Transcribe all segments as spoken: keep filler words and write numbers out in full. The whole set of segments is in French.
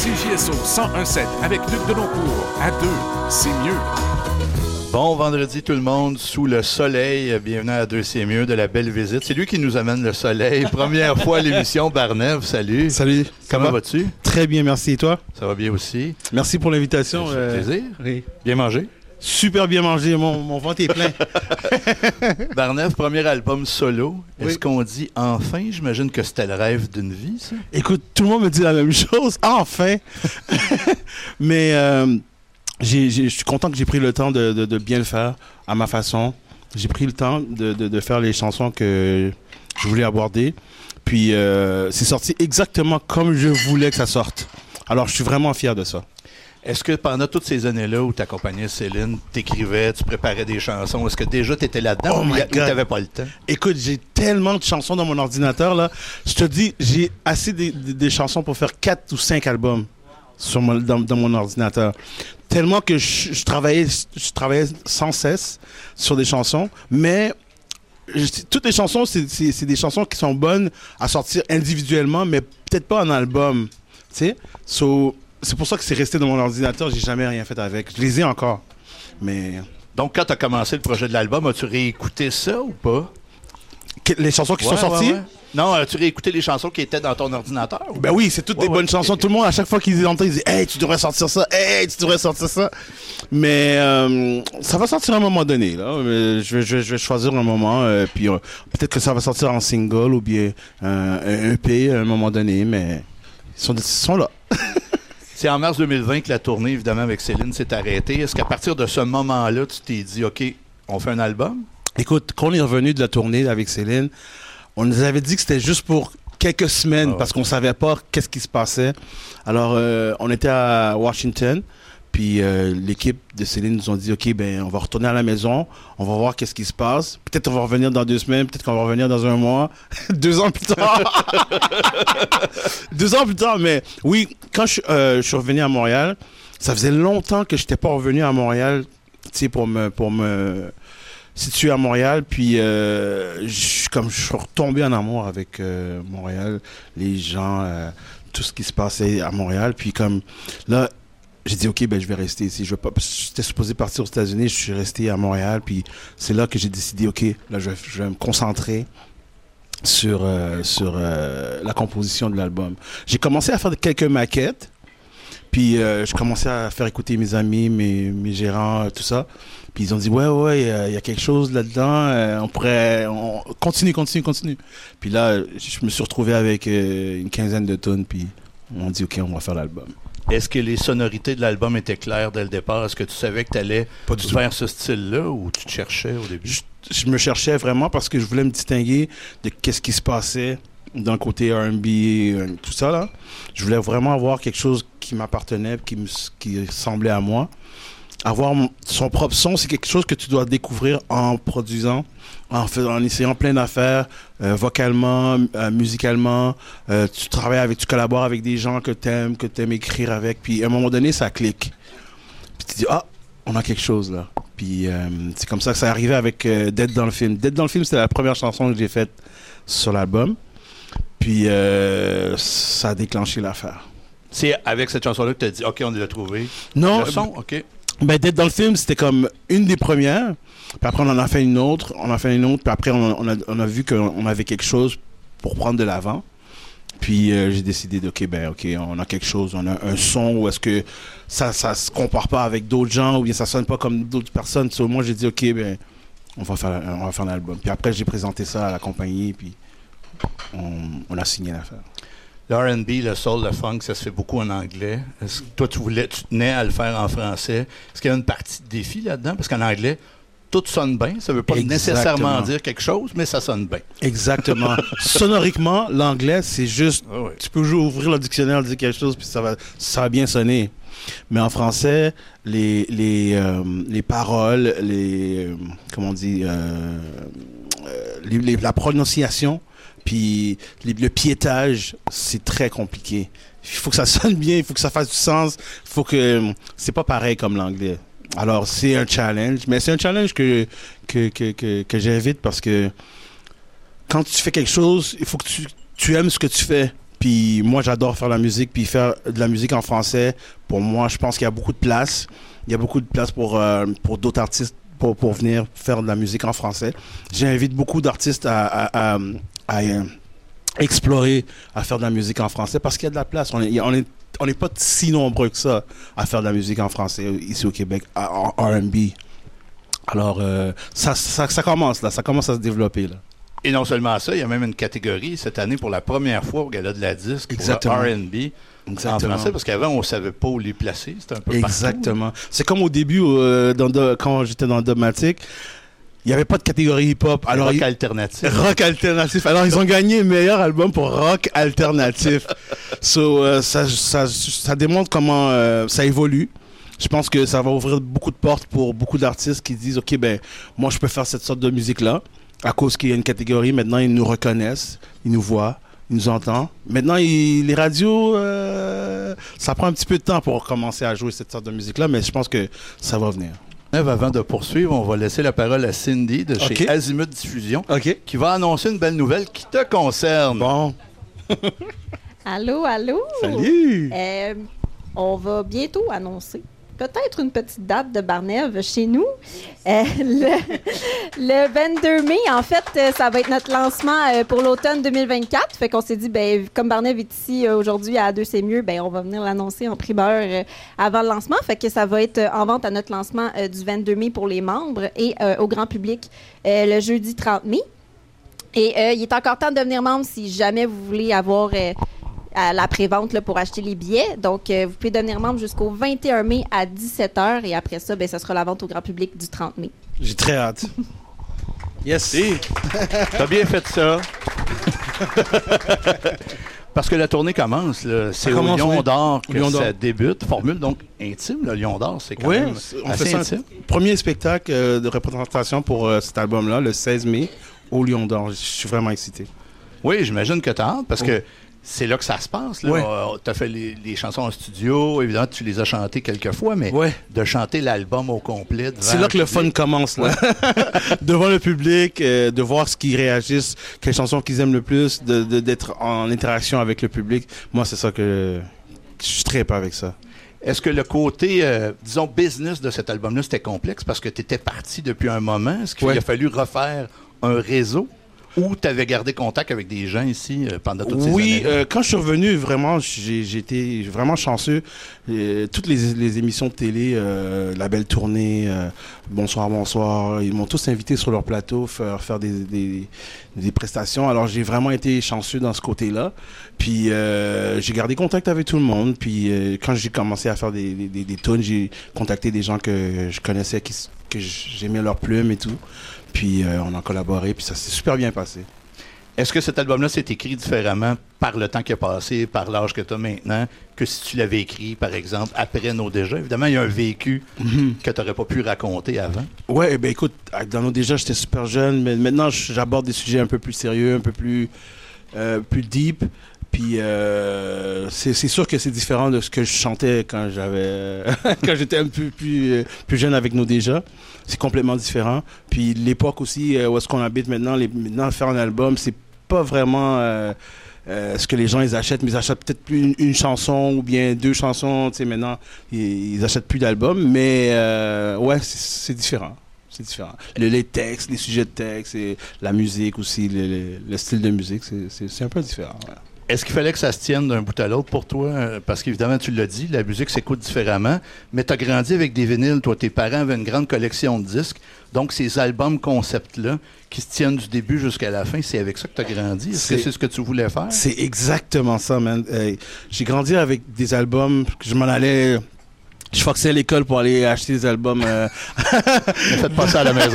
C J S O cent un sept avec Luc Deloncourt. À deux, c'est mieux. Bon vendredi tout le monde, sous le soleil. Bienvenue à Deux, c'est mieux de la belle visite. C'est lui qui nous amène le soleil. Première fois à l'émission, Barnève, salut. Salut. Comment va? vas-tu? Très bien, merci. Et toi? Ça va bien aussi. Merci pour l'invitation. Ça fait euh... plaisir. Oui. Bien mangé? Super bien mangé. Mon, mon ventre est plein. Barnève, premier album solo. Oui. Est-ce qu'on dit enfin? J'imagine que c'était le rêve d'une vie, ça? Écoute, tout le monde me dit la même chose. Enfin! Mais... Euh... J'ai, j'ai, je suis content que j'ai pris le temps de, de, de bien le faire à ma façon. J'ai pris le temps de, de, de faire les chansons que je voulais aborder. Puis euh, c'est sorti exactement comme je voulais que ça sorte. Alors je suis vraiment fier de ça. Est-ce que pendant toutes ces années-là où tu accompagnais Céline, t'écrivais, tu préparais des chansons, est-ce que déjà tu étais là-dedans oh ou tu n'avais pas le temps? Écoute, j'ai tellement de chansons dans mon ordinateur, là. Je te dis, j'ai assez des, des, des chansons pour faire quatre ou cinq albums sur mon, dans, dans mon ordinateur. Tellement que je, je, travaillais, je travaillais sans cesse sur des chansons, mais je, toutes les chansons, c'est, c'est, c'est des chansons qui sont bonnes à sortir individuellement, mais peut-être pas en album, tu sais. So, c'est pour ça que c'est resté dans mon ordinateur, j'ai jamais rien fait avec. Je les ai encore, mais... Donc, quand tu as commencé le projet de l'album, as-tu réécouté ça ou pas? Que, les chansons qui ouais, sont sorties? Ouais, ouais. Non, as-tu réécouté les chansons qui étaient dans ton ordinateur? Ben oui, c'est toutes ouais, des ouais, bonnes okay. chansons. Tout le monde, à chaque fois qu'ils les entendent, ils disent « Hey, tu devrais sortir ça! Hey, tu devrais sortir ça! » Mais euh, ça va sortir à un moment donné. Là. Je, vais, je, vais, je vais choisir un moment. Euh, puis euh, peut-être que ça va sortir en single ou bien euh, un E P à un moment donné. Mais ils sont, ils sont là. C'est en mars deux mille vingt que la tournée, évidemment, avec Céline s'est arrêtée. Est-ce qu'à partir de ce moment-là, tu t'es dit « OK, on fait un album? » Écoute, quand on est revenu de la tournée avec Céline, on nous avait dit que c'était juste pour quelques semaines, oh. parce qu'on savait pas qu'est-ce qui se passait. Alors, euh, on était à Washington, puis euh, l'équipe de Céline nous ont dit, OK, ben, on va retourner à la maison, on va voir qu'est-ce qui se passe. Peut-être on va revenir dans deux semaines, peut-être qu'on va revenir dans un mois, deux ans plus tard. deux ans plus tard, mais oui, quand je, euh, je suis revenu à Montréal, ça faisait longtemps que je n'étais pas revenu à Montréal, tu sais, pour me... Pour me situé à Montréal, puis euh, je, comme je suis retombé en amour avec euh, Montréal, les gens, euh, tout ce qui se passait à Montréal, puis comme là, j'ai dit ok, ben je vais rester ici. Je vais pas, j'étais supposé partir aux États-Unis, je suis resté à Montréal, puis c'est là que j'ai décidé ok, là je vais, je vais me concentrer sur euh, sur euh, la composition de l'album. J'ai commencé à faire quelques maquettes. Puis euh, je commençais à faire écouter mes amis, mes, mes gérants, tout ça. Puis ils ont dit, ouais, ouais, il y, y a quelque chose là-dedans. Euh, on pourrait... On... Continue, continue, continue. Puis là, je me suis retrouvé avec euh, une quinzaine de tonnes. Puis on dit, OK, on va faire l'album. Est-ce que les sonorités de l'album étaient claires dès le départ? Est-ce que tu savais que tu allais faire ce style-là ou tu te cherchais au début? Je, je me cherchais vraiment parce que je voulais me distinguer de qu'est-ce qui se passait dans le côté R and B, tout ça, là. Je voulais vraiment avoir quelque chose qui m'appartenait, qui, me, qui semblait à moi. Avoir mon, son propre son, c'est quelque chose que tu dois découvrir en produisant, en, faisant, en essayant plein d'affaires, euh, vocalement, euh, musicalement. Euh, tu travailles avec, tu collabores avec des gens que tu aimes, que tu aimes écrire avec. Puis à un moment donné, ça clique. Puis tu dis, ah, on a quelque chose là. Puis euh, c'est comme ça que ça arrivait avec euh, Dead dans le film. Dead dans le film, c'était la première chanson que j'ai faite sur l'album. Puis euh, ça a déclenché l'affaire. C'est avec cette chanson-là que tu as dit, OK, on l'a trouvé. Non. Le son, OK. Ben, d'être dans le film, c'était comme une des premières. Puis après, on en a fait une autre. On en a fait une autre. Puis après, on, on, a, on a vu qu'on avait quelque chose pour prendre de l'avant. Puis euh, j'ai décidé de, OK, ben, OK, on a quelque chose. On a un son où est-ce que ça ça se compare pas avec d'autres gens ou bien ça sonne pas comme d'autres personnes. So, moi, j'ai dit, OK, ben, on va faire, on va faire l'album. Puis après, j'ai présenté ça à la compagnie. Puis on, on a signé l'affaire. Le R and B, le soul, le funk, ça se fait beaucoup en anglais. Est-ce que toi, tu voulais, tu tenais à le faire en français. Est-ce qu'il y a une partie de défi là-dedans? Parce qu'en anglais, tout sonne bien. Ça ne veut pas Exactement. nécessairement dire quelque chose, mais ça sonne bien. Exactement. Sonoriquement, l'anglais, c'est juste... Ah ouais. Tu peux ouvrir le dictionnaire, dire quelque chose, puis ça va, ça va bien sonner. Mais en français, les, les, euh, les paroles, les... Euh, comment on dit? Euh, euh, les, les, la prononciation... Puis le piétage, c'est très compliqué. Il faut que ça sonne bien, il faut que ça fasse du sens. Il faut que... C'est pas pareil comme l'anglais. Alors, c'est un challenge. Mais c'est un challenge que, que, que, que, que j'invite parce que quand tu fais quelque chose, il faut que tu, tu aimes ce que tu fais. Puis moi, j'adore faire la musique, puis faire de la musique en français. Pour moi, je pense qu'il y a beaucoup de place. Il y a beaucoup de place pour, euh, pour d'autres artistes pour, pour venir faire de la musique en français. J'invite beaucoup d'artistes à, à, à, à, à explorer, à faire de la musique en français parce qu'il y a de la place. On est, on est, on n'est pas si nombreux que ça à faire de la musique en français ici au Québec, en R and B. Alors, euh, ça, ça, ça commence là, ça commence à se développer là. Et non seulement ça, il y a même une catégorie cette année pour la première fois au Gala de la Disque Exactement. pour le R and B Exactement. en français, parce qu'avant, on ne savait pas où les placer. C'était un peu Exactement. Partout. C'est comme au début, euh, dans de, quand j'étais dans Dogmatic, il n'y avait pas de catégorie hip-hop. Alors, rock il... alternatif. Rock alternatif. Alors, ils ont gagné le meilleur album pour rock alternatif. so, euh, ça, ça, ça démontre comment euh, ça évolue. Je pense que ça va ouvrir beaucoup de portes pour beaucoup d'artistes qui disent, OK, ben, moi, je peux faire cette sorte de musique-là. À cause qu'il y a une catégorie, maintenant, ils nous reconnaissent, ils nous voient, ils nous entendent. Maintenant, ils, les radios, euh, ça prend un petit peu de temps pour commencer à jouer cette sorte de musique-là, mais je pense que ça va venir. Avant de poursuivre, on va laisser la parole à Cindy de chez okay. Azimut Diffusion, okay. qui va annoncer une belle nouvelle qui te concerne. Bon. Allô, allô. Salut. Euh, on va bientôt annoncer peut-être une petite date de Barnève chez nous. Euh, le, le vingt-deux mai, en fait, ça va être notre lancement euh, pour l'automne deux mille vingt-quatre. Fait qu'on s'est dit, ben, comme Barnève est ici euh, aujourd'hui à Deux c'est mieux, ben, on va venir l'annoncer en primeur euh, avant le lancement. Fait que ça va être euh, en vente à notre lancement euh, du vingt-deux mai pour les membres et euh, au grand public euh, le jeudi trente mai. Et euh, il est encore temps de devenir membre si jamais vous voulez avoir... Euh, à la prévente là, pour acheter les billets. Donc, euh, vous pouvez devenir membre jusqu'au vingt et un mai à dix-sept heures et après ça, ben, ça sera la vente au grand public du trente mai. J'ai très hâte. Yes. Si. T'as bien fait ça. Parce que la tournée commence. Là. C'est au Lion oui. d'Or que Lion ça débute. Formule donc intime, le Lion d'Or, c'est quand oui, même on assez fait intime. Ça, premier spectacle euh, de représentation pour euh, cet album-là, le seize mai, au Lion d'Or. Je suis vraiment excité. Oui, j'imagine que t'as hâte parce oh. que c'est là que ça se passe. Là. Ouais. Euh, tu as fait les, les chansons en studio, évidemment, tu les as chantées quelques fois, mais ouais. de chanter l'album au complet. C'est là que le fun commence, là. Ouais. Devant le public, euh, de voir ce qu'ils réagissent, quelles chansons qu'ils aiment le plus, de, de, d'être en interaction avec le public. Moi, c'est ça que je suis très pas avec ça. Est-ce que le côté, euh, disons, business de cet album-là, c'était complexe parce que tu étais parti depuis un moment? Est-ce qu'il ouais. a fallu refaire un réseau? Ou tu avais gardé contact avec des gens ici euh, pendant toutes ces oui, années? Oui, euh, quand je suis revenu, vraiment, j'ai, j'ai été vraiment chanceux. Euh, toutes les, les émissions de télé, euh, La Belle Tournée, euh, Bonsoir, Bonsoir, ils m'ont tous invité sur leur plateau faire, faire des, des, des prestations. Alors, j'ai vraiment été chanceux dans ce côté-là. Puis, euh, j'ai gardé contact avec tout le monde. Puis, euh, quand j'ai commencé à faire des, des, des tunes, j'ai contacté des gens que je connaissais, qui, que j'aimais leurs plumes et tout. Puis euh, on a collaboré, puis ça s'est super bien passé. Est-ce que cet album-là s'est écrit différemment par le temps qui a passé, par l'âge que tu as maintenant, que si tu l'avais écrit, par exemple, après Nos Déjà? Évidemment, il y a un vécu mm-hmm. que tu n'aurais pas pu raconter avant. Oui, bien écoute, dans Nos Déjà, j'étais super jeune, mais maintenant, j'aborde des sujets un peu plus sérieux, un peu plus, euh, plus deep. Puis euh, c'est, c'est sûr que c'est différent de ce que je chantais quand j'avais quand j'étais un peu plus plus jeune avec Nos Déjà. C'est complètement différent. Puis l'époque aussi où est-ce qu'on habite maintenant, les, maintenant faire un album, c'est pas vraiment euh, euh, ce que les gens ils achètent, mais ils achètent peut-être plus une, une chanson ou bien deux chansons. Tu sais, maintenant ils, ils achètent plus d'albums, mais euh, ouais, c'est, c'est différent. C'est différent. Le, les textes, les sujets de texte, et la musique aussi, le, le, le style de musique, c'est, c'est, c'est un peu différent. Ouais. Est-ce qu'il fallait que ça se tienne d'un bout à l'autre pour toi? Parce qu'évidemment, tu l'as dit, la musique s'écoute différemment, mais tu as grandi avec des vinyles. Toi, tes parents avaient une grande collection de disques. Donc, ces albums concept-là, qui se tiennent du début jusqu'à la fin, c'est avec ça que tu as grandi? Est-ce c'est, que c'est ce que tu voulais faire? C'est exactement ça, man. Hey, j'ai grandi avec des albums, je m'en allais... Je foxais à l'école pour aller acheter des albums. Euh... Faites pas ça à la maison.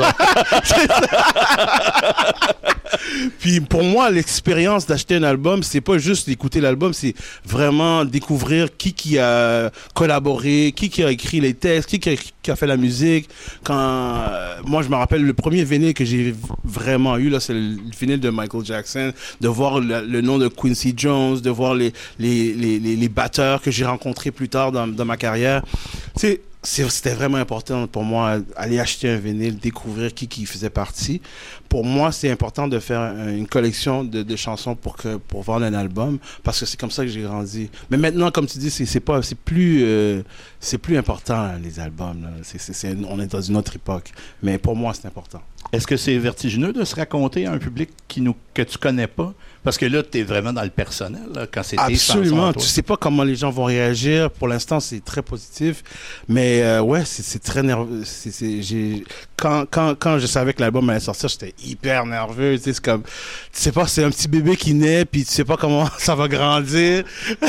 Puis pour moi, l'expérience d'acheter un album, c'est pas juste d'écouter l'album, c'est vraiment découvrir qui qui a collaboré, qui qui a écrit les textes, qui qui a, qui a fait la musique. Quand euh, moi, je me rappelle le premier vinyle que j'ai vraiment eu là, c'est le vinyle de Michael Jackson. De voir le, le nom de Quincy Jones, de voir les les les les, les batteurs que j'ai rencontrés plus tard dans dans ma carrière. C'est c'était vraiment important pour moi aller acheter un vinyle, découvrir qui qui faisait partie. Pour moi, c'est important de faire une collection de, de chansons pour que pour vendre un album, parce que c'est comme ça que j'ai grandi. Mais maintenant, comme tu dis, c'est c'est pas c'est plus euh, c'est plus important hein, les albums. Là. C'est, c'est, c'est, on est dans une autre époque. Mais pour moi, c'est important. Est-ce que c'est vertigineux de se raconter à un public qui nous, que tu connais pas? Parce que là, tu es vraiment dans le personnel, là, quand c'est tes chansons. Absolument. Tu sais pas comment les gens vont réagir. Pour l'instant, c'est très positif. Mais euh, ouais, c'est, c'est très nerveux. C'est, c'est, j'ai... Quand, quand, quand je savais que l'album allait sortir, j'étais hyper nerveux. Tu sais, c'est comme... Tu sais pas, c'est un petit bébé qui naît, puis tu sais pas comment ça va grandir.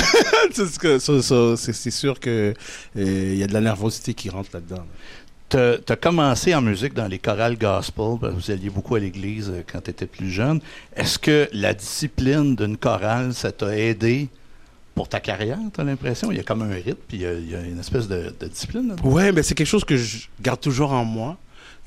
c'est, c'est, c'est sûr qu'il euh, y a de la nervosité qui rentre là-dedans. Tu as commencé en musique dans les chorales gospel, parce que vous alliez beaucoup à l'église quand tu étais plus jeune. Est-ce que la discipline d'une chorale, ça t'a aidé pour ta carrière, tu as l'impression? Il y a comme un rythme, puis il y a, il y a une espèce de, de discipline là-dedans. Oui, mais c'est quelque chose que je garde toujours en moi.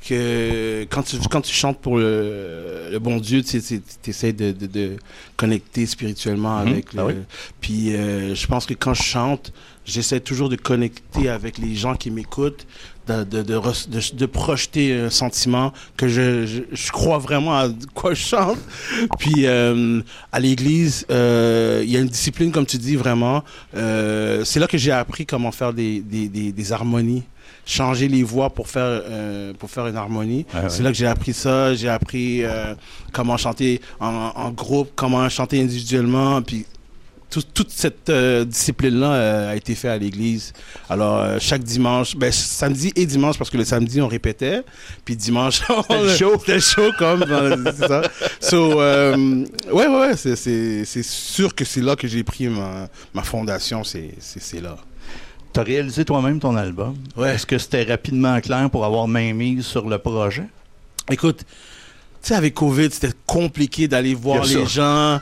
Que quand tu, quand tu chantes pour le, le bon Dieu, tu essaies de, de, de connecter spirituellement avec mmh, le... Ah oui. Puis euh, je pense que quand je chante, j'essaie toujours de connecter avec les gens qui m'écoutent, de, de, de, de, de projeter un sentiment que je, je, je crois vraiment à quoi je chante. Puis euh, à l'église, euh, il y a une discipline, comme tu dis, vraiment. Euh, c'est là que j'ai appris comment faire des, des, des, des harmonies. Changer les voix pour faire euh, pour faire une harmonie. Ah ouais. C'est là que j'ai appris ça. J'ai appris euh, comment chanter en, en groupe, comment chanter individuellement. Puis tout, toute cette euh, discipline-là euh, a été faite à l'église. Alors euh, chaque dimanche, ben samedi et dimanche, parce que le samedi on répétait, puis dimanche c'était le show, c'était chaud comme dans, c'est ça. So euh, ouais ouais, c'est c'est c'est sûr que c'est là que j'ai pris ma ma fondation. C'est c'est c'est là. Tu as réalisé toi-même ton album. Ouais. Est-ce que c'était rapidement clair pour avoir main mise sur le projet? Écoute, tu sais, avec COVID, c'était compliqué d'aller voir les gens,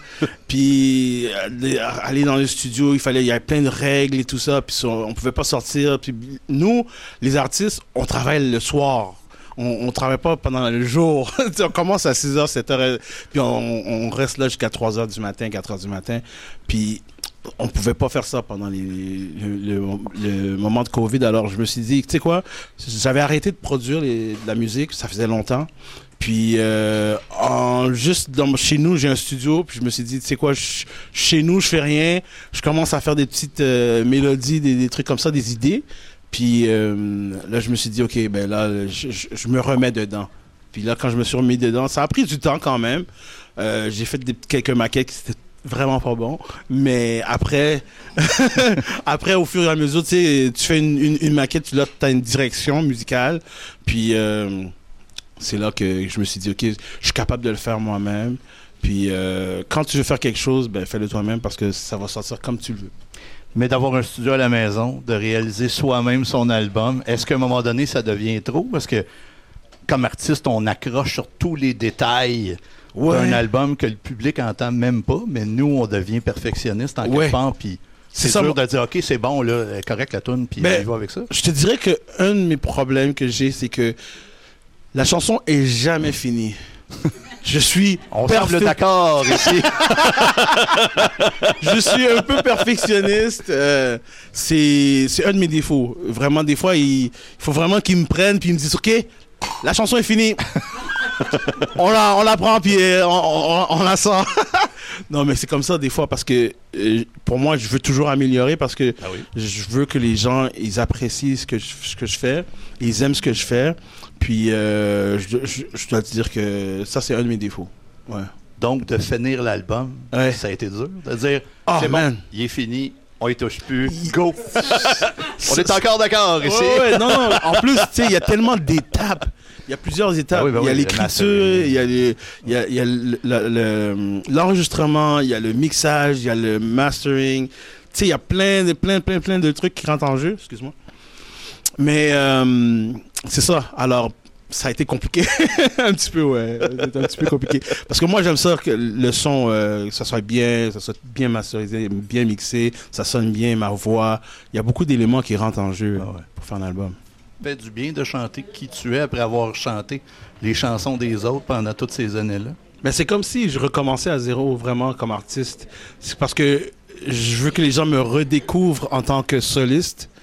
puis aller dans le studio, il fallait, il y avait plein de règles et tout ça, puis on pouvait pas sortir. Puis nous, les artistes, on travaille le soir. On ne travaille pas pendant le jour. On commence à six heures, sept heures, puis on, on reste là jusqu'à trois heures du matin, quatre heures du matin. Puis on ne pouvait pas faire ça pendant les, le, le, le moment de COVID. Alors je me suis dit, tu sais quoi, j'avais arrêté de produire les, de la musique, ça faisait longtemps. Puis euh, en, juste dans, chez nous, j'ai un studio, puis je me suis dit, tu sais quoi, je, chez nous, je fais rien. Je commence à faire des petites euh, mélodies, des, des trucs comme ça, des idées. Puis euh, là, je me suis dit, OK, ben là, je, je, je me remets dedans. Puis là, quand je me suis remis dedans, ça a pris du temps quand même. Euh, j'ai fait des, quelques maquettes qui étaient vraiment pas bon, mais après après au fur et à mesure, tu sais, tu fais une, une, une maquette, là tu as une direction musicale, puis euh, c'est là que je me suis dit, OK, je suis capable de le faire moi-même, puis euh, quand tu veux faire quelque chose, ben fais-le toi-même parce que ça va sortir comme tu le veux. Mais d'avoir un studio à la maison, de réaliser soi-même son album, est-ce qu'à un moment donné ça devient trop? Parce que comme artiste, on accroche sur tous les détails. Ouais. Un album que le public entend même pas, mais nous, on devient perfectionniste en quelque ouais. part, puis c'est, c'est dur de dire, OK, c'est bon, là, correct la toune, puis on y va avec ça. Je te dirais qu'un de mes problèmes que j'ai, c'est que la chanson est jamais finie. Je suis... On perfe... semble d'accord ici. Je suis un peu perfectionniste. Euh, c'est, c'est un de mes défauts. Vraiment, des fois, il, il faut vraiment qu'ils me prennent, puis ils me disent, OK, la chanson est finie. on la on la prend puis on, on, on la sort. Non mais c'est comme ça des fois parce que euh, pour moi je veux toujours améliorer parce que ah oui. je veux que les gens ils apprécient ce que je, ce que je fais, ils aiment ce que je fais, puis euh, je, je, je dois te dire que ça c'est un de mes défauts. Ouais. Donc de finir l'album, ouais. ça a été dur de dire oh, c'est man. Bon, il est fini. On y touche plus. Go! On est encore d'accord ici. Ouais, ouais, non, non. En plus, tu sais, il y a tellement d'étapes. Il y a plusieurs étapes. Ah oui, ben il y a oui, l'écriture, il y a, les, il y a, il y a le, le, l'enregistrement, il y a le mixage, il y a le mastering. Tu sais, il y a plein de, plein, plein, plein de trucs qui rentrent en jeu. Excuse-moi. Mais euh, c'est ça. Alors, ça a été compliqué. un petit peu, ouais. C'est un petit peu compliqué. Parce que moi, j'aime ça que le son, euh, ça soit bien, ça soit bien masterisé, bien mixé, ça sonne bien, ma voix. Il y a beaucoup d'éléments qui rentrent en jeu ah ouais. pour faire un album. Ça fait du bien de chanter qui tu es après avoir chanté les chansons des autres pendant toutes ces années-là. Ben, c'est comme si je recommençais à zéro vraiment comme artiste. C'est parce que je veux que les gens me redécouvrent en tant que soliste.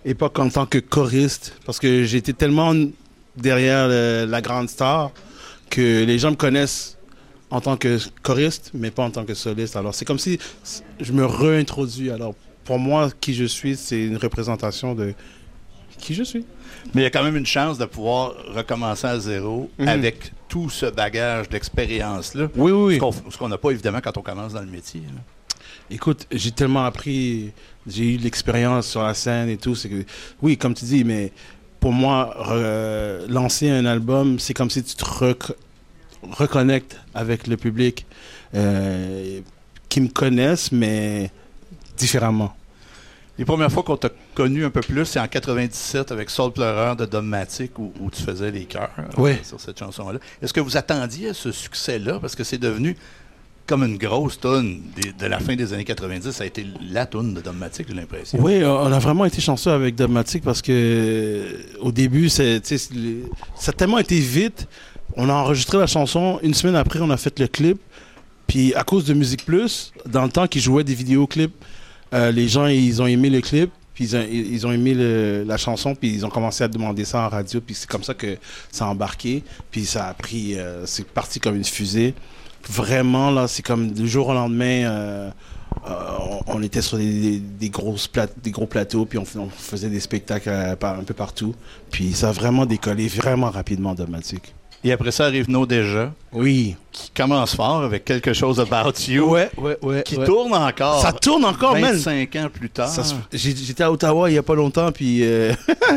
et pas en tant que choriste, parce que j'ai été tellement derrière le, la grande star que les gens me connaissent en tant que choriste, mais pas en tant que soliste. Alors, c'est comme si je me réintroduis. Alors, pour moi, qui je suis, c'est une représentation de qui je suis. Mais il y a quand même une chance de pouvoir recommencer à zéro mm-hmm. avec tout ce bagage d'expérience-là. Oui, oui, oui. Ce qu'on, ce qu'on n'a pas, évidemment, quand on commence dans le métier. Là. Écoute, j'ai tellement appris, j'ai eu de l'expérience sur la scène et tout. C'est que, oui, comme tu dis, mais pour moi, re, lancer un album, c'est comme si tu te rec- reconnectes avec le public euh, qui me connaissent, mais différemment. Les premières fois qu'on t'a connu un peu plus, c'est en quatre-vingt-dix-sept avec Soul Pleureur de Dogmatic où, où tu faisais les chœurs oui. euh, sur cette chanson-là. Est-ce que vous attendiez à ce succès-là? Parce que c'est devenu comme une grosse toune de la fin des années quatre-vingt-dix. Ça a été la toune de Dogmatic, j'ai l'impression. Oui, on a vraiment été chanceux avec Dogmatic parce que au début, c'est, ça a tellement été vite. On a enregistré la chanson. Une semaine après, on a fait le clip. Puis à cause de Musique Plus, dans le temps qu'ils jouaient des vidéoclips, Euh, les gens, ils ont aimé le clip, puis ils ont, ils ont aimé le, la chanson, puis ils ont commencé à demander ça en radio, puis c'est comme ça que ça a embarqué, puis ça a pris, euh, c'est parti comme une fusée. Vraiment, là, c'est comme du jour au lendemain, euh, euh, on, on était sur des, des, des, grosses pla- des gros plateaux, puis on, on faisait des spectacles euh, par, un peu partout, puis ça a vraiment décollé vraiment rapidement, Dogmatic. Et après ça arrive Nos Déjà. Oui. Qui commence fort avec Quelque chose About You. Ouais, ouais, ouais. Qui ouais. tourne encore. Ça tourne encore, même. vingt-cinq ans plus tard. Ça, j'étais à Ottawa il n'y a pas longtemps, puis euh,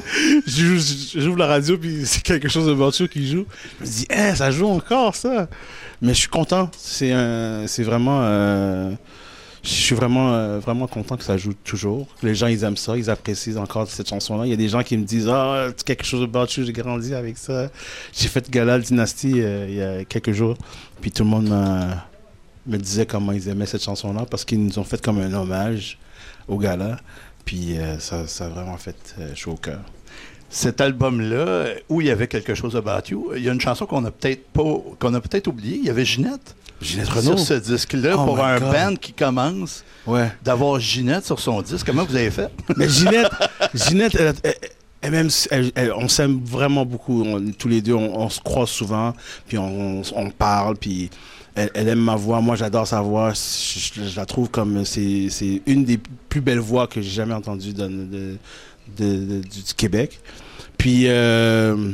j'ouvre la radio, puis c'est Quelque chose About You qui joue. Je me dis, eh, ça joue encore, ça. Mais je suis content. C'est, un, c'est vraiment... Euh, je suis vraiment, euh, vraiment content que ça joue toujours. Les gens, ils aiment ça, ils apprécient encore cette chanson-là. Il y a des gens qui me disent « Ah, oh, Quelque chose About You, j'ai grandi avec ça. » J'ai fait Gala Dynasty euh, il y a quelques jours, puis tout le monde euh, me disait comment ils aimaient cette chanson-là parce qu'ils nous ont fait comme un hommage au Gala, puis euh, ça, ça a vraiment fait euh, chaud au cœur. Cet album-là, où il y avait Quelque chose About You, il y a une chanson qu'on a peut-être pas, qu'on a peut-être oubliée. Il y avait Ginette. Ginette Renaud. Sur ce disque-là, oh pour un God. Band qui commence, ouais. d'avoir Ginette sur son disque. Comment vous avez fait? Mais Ginette, Ginette elle, elle, elle, même, elle, elle, on s'aime vraiment beaucoup. On, tous les deux, on, on se croise souvent, puis on, on, on parle, puis elle, elle aime ma voix. Moi, j'adore sa voix. Je, je, je la trouve comme... C'est, c'est une des plus belles voix que j'ai jamais entendues de, de, de, de, de, du, du Québec. Puis, euh,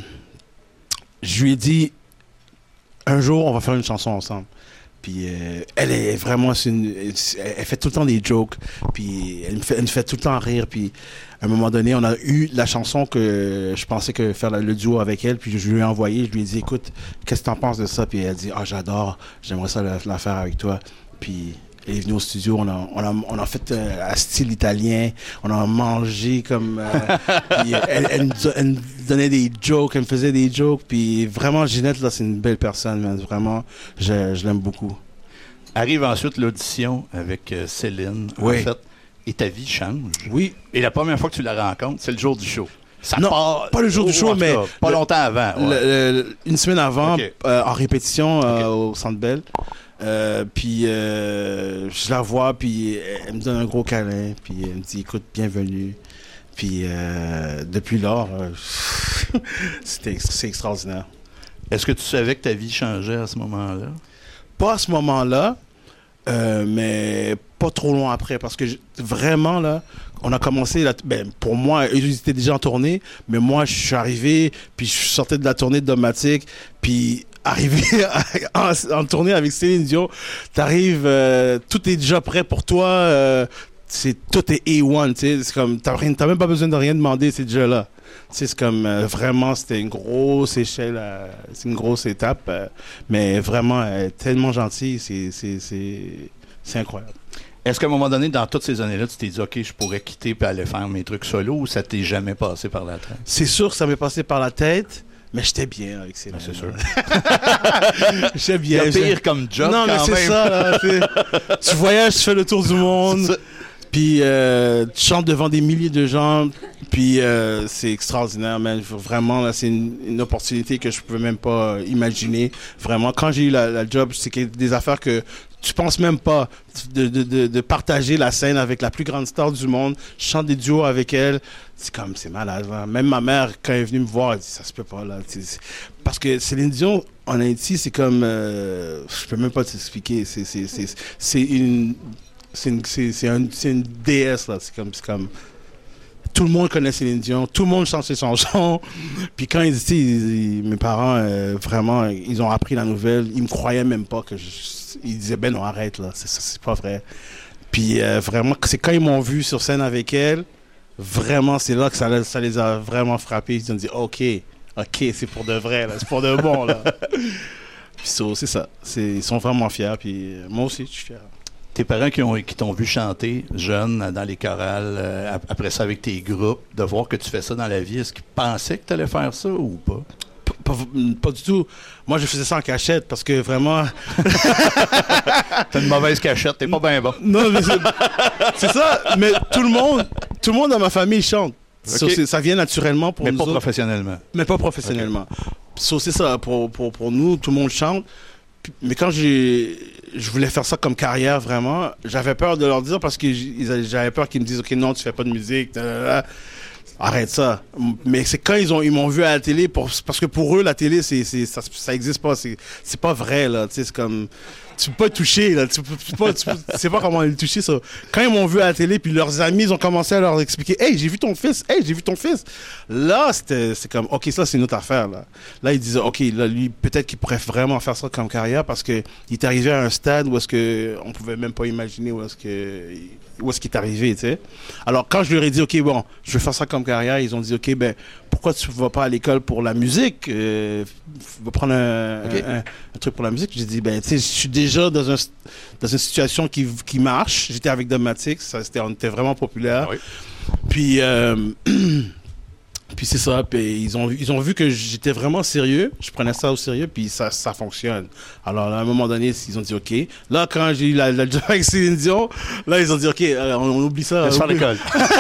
je lui ai dit, un jour, on va faire une chanson ensemble. Puis euh, elle est vraiment, c'est une, elle fait tout le temps des jokes, puis elle me fait, elle me fait tout le temps rire. Puis à un moment donné, on a eu la chanson que je pensais que faire le duo avec elle, puis je lui ai envoyé, je lui ai dit, écoute, qu'est-ce que t'en penses de ça? Puis elle a dit, ah, oh, j'adore, j'aimerais ça la, la faire avec toi. Puis elle est venue au studio, on a, on a, on a fait euh, à style italien, on a mangé comme... Euh, puis elle, elle, nous, elle nous donnait des jokes, elle me faisait des jokes, puis vraiment, Ginette, là, c'est une belle personne, man. Vraiment, je, je l'aime beaucoup. Arrive ensuite l'audition avec euh, Céline, oui. en fait, et ta vie change. Oui. Et la première fois que tu la rencontres, c'est le jour du show. Ça non, part, pas le jour du show, mais... Pas le, longtemps avant. Ouais. Le, le, une semaine avant, okay. euh, en répétition euh, okay. au Centre Bell. Euh, puis euh, je la vois, puis elle me donne un gros câlin, puis elle me dit écoute, bienvenue. Puis euh, depuis lors, euh, c'était, c'est extraordinaire. Est-ce que tu savais que ta vie changeait à ce moment-là? Pas à ce moment-là, euh, mais pas trop loin après, parce que je, vraiment là, on a commencé, la, ben, pour moi, ils étaient déjà en tournée, mais moi je suis arrivé, puis je sortais de la tournée de Dogmatic, puis arrivé en, en tournée avec Céline Dion, t'arrives, euh, tout est déjà prêt pour toi, euh, c'est, tout est A un, tu sais, c'est comme, t'as, t'as même pas besoin de rien demander, c'est déjà là. Tu sais, c'est comme, euh, vraiment, c'était une grosse échelle, euh, c'est une grosse étape, euh, mais vraiment, euh, tellement gentil, c'est, c'est, c'est, c'est incroyable. Est-ce qu'à un moment donné, dans toutes ces années-là, tu t'es dit, OK, je pourrais quitter et aller faire mes trucs solo, ou ça t'est jamais passé par la tête? C'est sûr que ça m'est passé par la tête. Mais j'étais bien avec ces ben, c'est sûr. J'étais bien. Il y a pire comme job. Non, mais quand c'est même. ça, là. Tu voyages, tu fais le tour du monde. Puis euh, tu chantes devant des milliers de gens, puis euh, c'est extraordinaire, man. Vraiment, là, c'est une, une opportunité que je pouvais même pas imaginer. Vraiment, quand j'ai eu la, la job, c'est des affaires que tu penses même pas de, de, de, de partager la scène avec la plus grande star du monde. Je chante des duos avec elle. C'est comme, c'est malade. Hein. Même ma mère, quand elle est venue me voir, elle dit, ça se peut pas, là. C'est, parce que Céline Dion, en Haïti, c'est comme, euh, je peux même pas t'expliquer. C'est, c'est, c'est, c'est une, c'est une, c'est, c'est un, c'est une déesse, là. C'est comme, c'est comme, tout le monde connaît Céline Dion, tout le monde chante ses chansons. Puis quand ils étaient, mes parents, euh, vraiment, ils ont appris la nouvelle, ils me croyaient même pas que je, ils disaient, ben non, arrête, là, c'est, c'est pas vrai. Puis euh, vraiment, c'est quand ils m'ont vu sur scène avec elle, vraiment, c'est là que ça, ça les a vraiment frappés. Ils ont dit, OK, OK, c'est pour de vrai, là, c'est pour de bon, là. Puis so, c'est ça, c'est, ils sont vraiment fiers, puis euh, moi aussi, je suis fier. Tes parents qui, ont, qui t'ont vu chanter jeune dans les chorales, euh, après ça avec tes groupes, de voir que tu fais ça dans la vie, est-ce qu'ils pensaient que tu allais faire ça ou pas? Pas, pas, pas du tout. Moi, je faisais ça en cachette parce que vraiment... T'as une mauvaise cachette, t'es pas bien bon. Non, mais c'est, c'est ça, mais tout le monde, tout le monde dans ma famille chante. Okay. So, ça vient naturellement pour mais nous pas autres. professionnellement. Mais pas professionnellement. Okay. So, c'est ça, pour, pour, pour nous, tout le monde chante. Mais quand j'ai, je voulais faire ça comme carrière, vraiment, j'avais peur de leur dire parce que j'avais peur qu'ils me disent « Ok, non, tu fais pas de musique. » Arrête ça. Mais c'est quand ils ont ils m'ont vu à la télé, pour, parce que pour eux, la télé, c'est, c'est, ça, ça existe pas. C'est, c'est pas vrai, là. Tu sais, c'est comme... Tu peux pas toucher, là. Tu peux, tu peux pas, tu peux, tu sais pas comment le toucher, ça. Quand ils m'ont vu à la télé, puis leurs amis, ils ont commencé à leur expliquer « Hey, j'ai vu ton fils. Hey, j'ai vu ton fils. » Là, c'était, c'est comme « Ok, ça, c'est une autre affaire, là. » Là, ils disaient « Ok, là, lui, peut-être qu'il pourrait vraiment faire ça comme carrière parce qu'il est arrivé à un stade où est-ce que on pouvait même pas imaginer où est-ce que... où est-ce qu'il est arrivé, tu sais. Alors, quand je leur ai dit, OK, bon, je vais faire ça comme carrière, ils ont dit, OK, ben, pourquoi tu vas pas à l'école pour la musique? Euh, va prendre un, okay. un, un, un truc pour la musique. J'ai dit, ben, tu sais, je suis déjà dans, un, dans une situation qui, qui marche. J'étais avec Dogmatic, ça, c'était, on était vraiment populaire. Ah oui. Puis, euh, puis c'est ça, puis ils ont, ils ont vu que j'étais vraiment sérieux, je prenais ça au sérieux, puis ça, ça fonctionne. Alors là, à un moment donné, ils ont dit OK. Là, quand j'ai eu la, la job avec Céline Dion, là, ils ont dit OK, on, on oublie ça. Laisse faire l'école.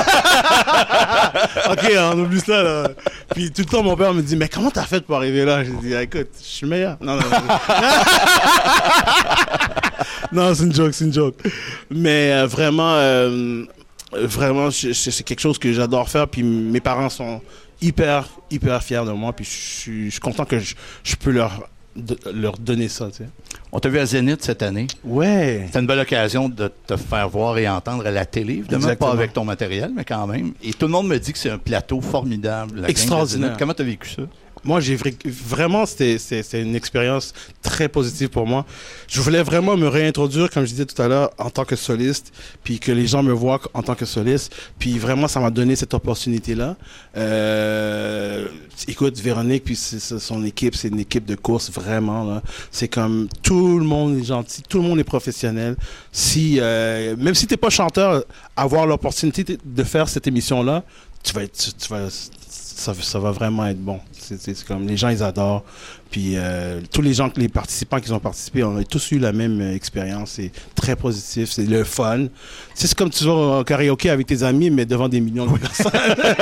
OK, on oublie ça, là. Puis tout le temps, mon père me dit, mais comment t'as fait pour arriver là? J'ai dit, écoute, je suis meilleur. Non, non, non. Non, c'est une joke, c'est une joke. Mais euh, vraiment... Euh, Vraiment, c'est quelque chose que j'adore faire. Puis mes parents sont hyper, hyper fiers de moi. Puis je suis, je suis content que je, je peux leur, de, leur donner ça. Tu sais. On t'a vu à Zénith cette année. Ouais. C'était une belle occasion de te faire voir et entendre à la télé. Évidemment, Exactement. Pas avec ton matériel, mais quand même. Et tout le monde me dit que c'est un plateau formidable. Extraordinaire. Comment t'as vécu ça? Moi, j'ai vraiment, c'était, c'était une expérience très positive pour moi. Je voulais vraiment me réintroduire, comme je disais tout à l'heure, en tant que soliste, puis que les gens me voient en tant que soliste. Puis vraiment, ça m'a donné cette opportunité-là. Euh, écoute, Véronique, puis c'est, c'est son équipe, c'est une équipe de course, vraiment. Là. C'est comme tout le monde est gentil, tout le monde est professionnel. Si, euh, même si t'es pas chanteur, avoir l'opportunité de faire cette émission-là, tu vas être, tu, tu vas, ça, ça va vraiment être bon. C'est, c'est, c'est comme les gens, ils adorent. Puis euh, tous les gens, les participants qui ont participé, on a tous eu la même euh, expérience. C'est très positif, c'est le fun. C'est, c'est comme tu vas au karaoké avec tes amis, mais devant des millions de personnes.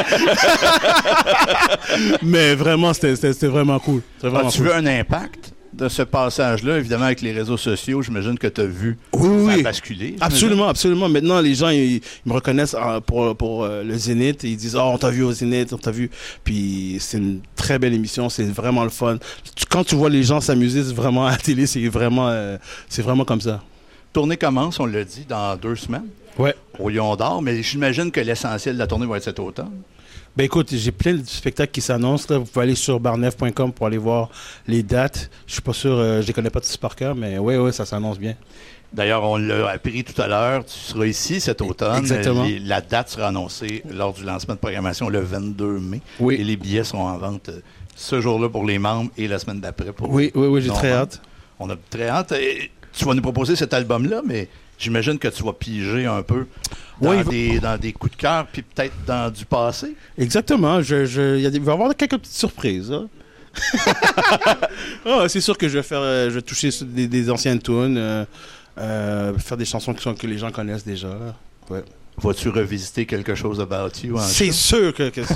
Mais vraiment, c'était, c'était, c'était vraiment cool. C'était vraiment As-tu cool. vu un impact de ce passage-là? Évidemment, avec les réseaux sociaux, j'imagine que tu as vu oui, ça oui. basculer. Absolument, absolument. Maintenant, les gens, ils, ils me reconnaissent pour, pour euh, le Zénith. Ils disent « Oh, on t'a vu au Zénith, on t'a vu. » Puis c'est une très belle émission, c'est vraiment le fun. Quand tu vois les gens s'amuser vraiment à la télé, c'est vraiment, euh, c'est vraiment comme ça. Tournée commence, on l'a dit, dans deux semaines. Ouais. Au Lion d'Or, mais j'imagine que l'essentiel de la tournée va être cet automne. Ben écoute, j'ai plein de spectacles qui s'annoncent. Là. Vous pouvez aller sur barnev point com pour aller voir les dates. Je suis pas sûr, euh, je les connais pas tous par cœur, mais oui, oui, ça s'annonce bien. D'ailleurs, on l'a appris tout à l'heure, tu seras ici cet automne. Exactement. Les, la date sera annoncée lors du lancement de programmation le vingt-deux mai. Oui. Et les billets sont en vente ce jour-là pour les membres et la semaine d'après pour Oui, oui, oui, j'ai très membres. hâte. On a très hâte. Et tu vas nous proposer cet album-là, mais j'imagine que tu vas piger un peu dans, oui, des, va... dans des coups de cœur, puis peut-être dans du passé. Exactement. Je, je, il, y a des, il va y avoir quelques petites surprises. Hein? Oh, c'est sûr que je vais faire, je vais toucher des, des anciennes tunes, euh, euh, faire des chansons qui sont, que les gens connaissent déjà. Ouais. Vas-tu revisiter quelque chose about you? C'est sûr que, que, que,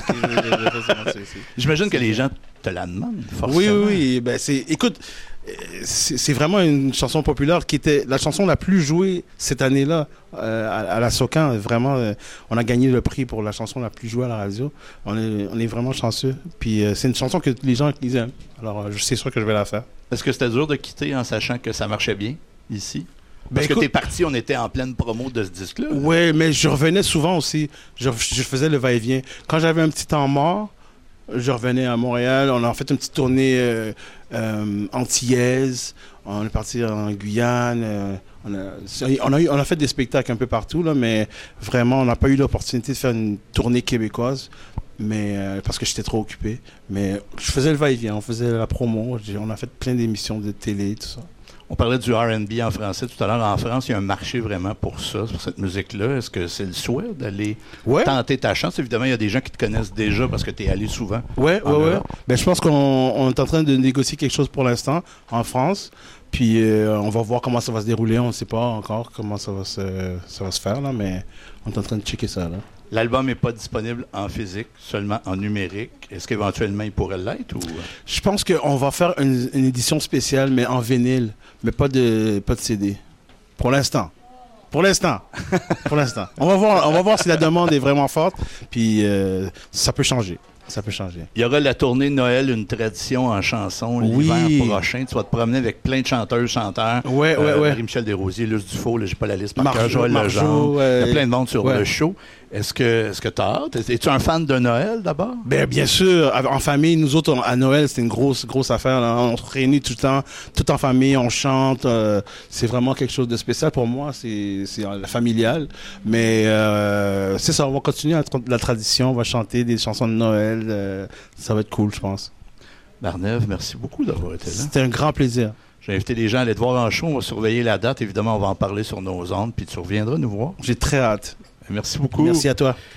que j'imagine que les gens te la demandent, forcément. Oui, oui, oui. Ben, c'est, écoute, c'est, c'est vraiment une chanson populaire qui était la chanson la plus jouée cette année-là euh, à, à la Socan. Vraiment, euh, on a gagné le prix pour la chanson la plus jouée à la radio. On est, on est vraiment chanceux. Puis euh, c'est une chanson que les gens ils aiment. Alors, euh, c'est sûr que je vais la faire. Est-ce que c'était dur de quitter en sachant que ça marchait bien ici? Parce ben, que t'es parti, on était en pleine promo de ce disque-là. Oui, mais je revenais souvent aussi. Je, je faisais le va-et-vient. Quand j'avais un petit temps mort, je revenais à Montréal. On a fait une petite tournée euh, euh, antillaise. On est parti en Guyane. Euh, on, a, on, a eu, on a fait des spectacles un peu partout, là, mais vraiment, on n'a pas eu l'opportunité de faire une tournée québécoise. Mais, euh, parce que j'étais trop occupé. Mais je faisais le va-et-vient. On faisait la promo. On a fait plein d'émissions de télé, tout ça. On parlait du R and B en français tout à l'heure. En France, il y a un marché vraiment pour ça, pour cette musique-là. Est-ce que c'est le souhait d'aller ouais. tenter ta chance? Évidemment, il y a des gens qui te connaissent déjà parce que tu es allé souvent. Oui, oui, oui. Ben, je pense qu'on on est en train de négocier quelque chose pour l'instant en France. Puis euh, on va voir comment ça va se dérouler. On ne sait pas encore comment ça va se, ça va se faire, là, mais on est en train de checker ça. Là. L'album n'est pas disponible en physique, seulement en numérique. Est-ce qu'éventuellement il pourrait l'être? Ou... Je pense qu'on va faire une, une édition spéciale, mais en vinyle, mais pas de, pas de C D. Pour l'instant. Pour l'instant. Pour l'instant. On va voir, on va voir si la demande est vraiment forte, puis euh, ça peut changer. Ça peut changer. Il y aura la tournée de Noël, une tradition en chanson l'hiver oui. prochain. Tu vas te promener avec plein de chanteurs, chanteurs. Oui, oui, oui. Marie-Michel Desrosiers, Luce Dufault, là, j'ai pas la liste par Marjo, cœur, Joël Marjo, Legendre. euh, Il y a plein de monde sur ouais. le show. Est-ce que est-ce que tu as hâte? Es-tu un fan de Noël d'abord? Ben, bien sûr. En famille, nous autres, à Noël, c'était une grosse, grosse affaire. Là. On se réunit tout le temps, tout en famille, on chante. Euh, c'est vraiment quelque chose de spécial pour moi. C'est, c'est familial. Mais euh, c'est ça, on va continuer la, la tradition. On va chanter des chansons de Noël. Euh, ça va être cool, je pense. Barnève, merci beaucoup d'avoir été là. C'était un grand plaisir. J'ai invité les gens à aller te voir en show. On va surveiller la date. Évidemment, on va en parler sur nos ondes. Puis tu reviendras nous voir. J'ai très hâte. Merci beaucoup. Merci à toi.